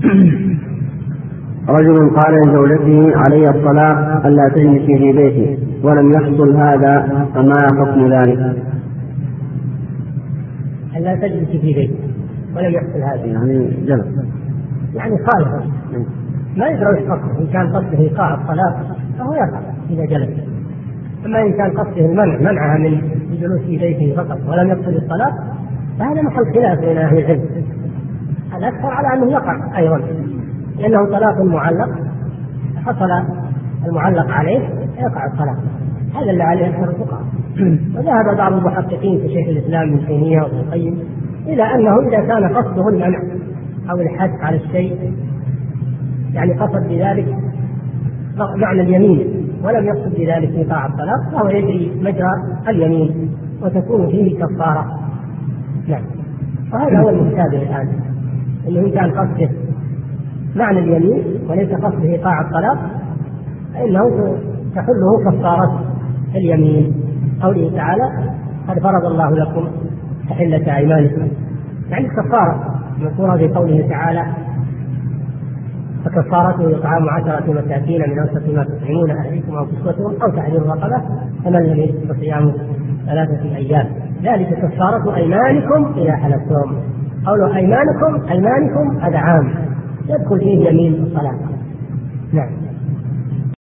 رجل قال لزوجته علي الطلاق ألا تجلسي في بيتي ولم يحصل هذا، فما حكم ذلك؟ ألا تجلسي في بيتي ولم يحصل هذا يعني جلس، يعني خالف، ما يدري ايش قصده. إن كان قصده إيقاع الطلاق فهو يقع إذا جلس، أما إن كان قصده منعها من الجلوس في بيته فقط ولم يقصد الطلاق فهذا محل خلاف بين أهل العلم. الأكثر على أنه يقع أيضا، لأنه طلاق معلق، حصل المعلق عليه يقع الطلاق، هذا اللي عليه أكثر الفقهاء. وذهب بعض المحققين كشيخ الإسلام ابن تيمية وابن القيم إلى أنه إذا كان قصده المنع أو الحث على الشيء، يعني قصد بذلك معنى اليمين ولم يقصد بذلك إيقاع الطلاق، فهو يجري مجرى اليمين وتكون فيه كفارة. نعم، وهذا هو المشابه الآن، إنه إن كان قصده معنى اليمين وليس قصده إيقاع الطلاق فإنه تحله كفارة اليمين. قوله تعالى قد فرض الله لكم تحلة أيمانكم، يعني كفارة مذكورة في قوله تعالى فكفارته إطعام 10 مساكين من أوسط ما تطعمون أهليكم أو كسوتهم أو تحرير رقبة، فمن لم يجد فصيام 3 أيام، ذلك كفارة أيمانكم إذا حلفتم. قولوا أيمانكم هذا عام يدخل فيه يمين الطلاق. نعم.